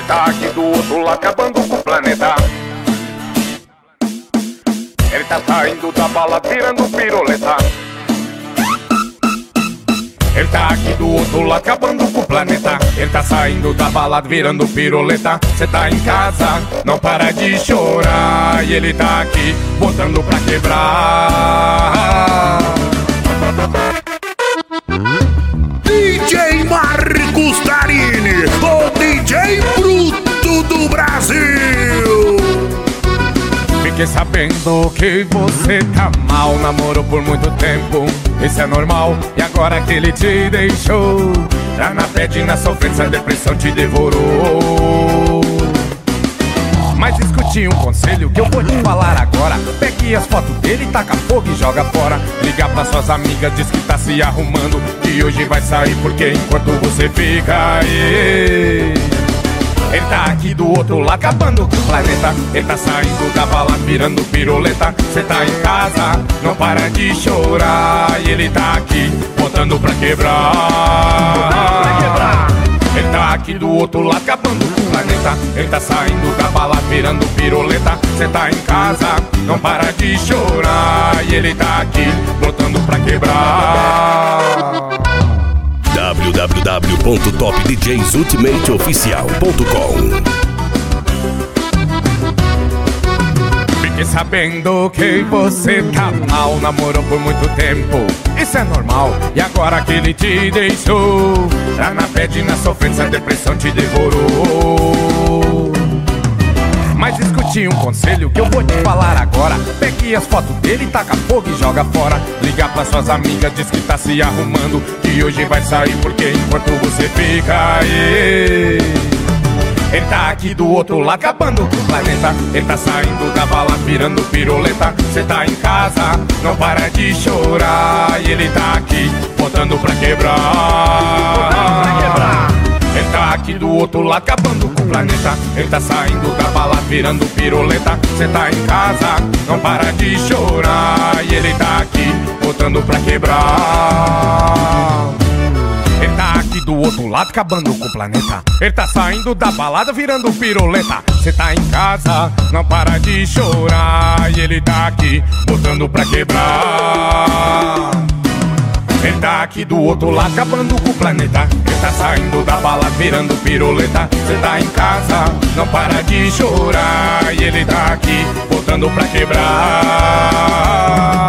tá aqui do outro lado acabando com o planeta. Ele tá saindo da bala virando piruleta. Ele tá aqui do outro lado acabando com o planeta. Ele tá saindo da balada virando piruleta. Cê tá em casa, não para de chorar. E ele tá aqui botando pra quebrar. DJ Marcos Tarini, o DJ bruto do Brasil. Fiquei sabendo que você tá mal, namorou por muito tempo, isso é normal. E agora que ele te deixou, tá na pede, na sofrência, a depressão te devorou. Mas escute um conselho que eu vou te falar agora. Pegue as fotos dele, taca fogo e joga fora. Liga pra suas amigas, diz que tá se arrumando, que hoje vai sair porque enquanto você fica aí. Ele tá aqui do outro lado acabando com o planeta. Ele tá saindo da bala virando piruleta. Cê tá em casa, não para de chorar. E ele tá aqui botando pra quebrar. Ele tá aqui do outro lado acabando com o planeta. Ele tá saindo da bala virando piruleta. Cê tá em casa, não para de chorar. E ele tá aqui botando pra quebrar. www.topdjsultimateoficial.com. Fiquei sabendo que você tá mal, namorou por muito tempo, isso é normal. E agora que ele te deixou, tá na pede, na sofrência, a depressão te devorou. Mas escute um conselho que eu vou te falar agora. Pegue as fotos dele, taca fogo e joga fora. Liga pra suas amigas, diz que tá se arrumando, que hoje vai sair porque enquanto você fica aí. Ele tá aqui do outro lado acabando com o planeta. Ele tá saindo da bala virando piruleta. Cê tá em casa, não para de chorar. E ele tá aqui botando pra quebrar. Ele tá aqui do outro lado acabando com o planeta. Ele tá saindo da bala virando piruleta. Cê tá em casa, não para de chorar. E ele tá aqui botando pra quebrar. Ele tá aqui do outro lado acabando com o planeta. Ele tá saindo da balada virando piruleta. Cê tá em casa, não para de chorar. E ele tá aqui botando pra quebrar. Ele tá aqui do outro lado acabando com o planeta. Ele tá saindo da bala virando piruleta. Cê tá em casa, não para de chorar. E ele tá aqui botando pra quebrar.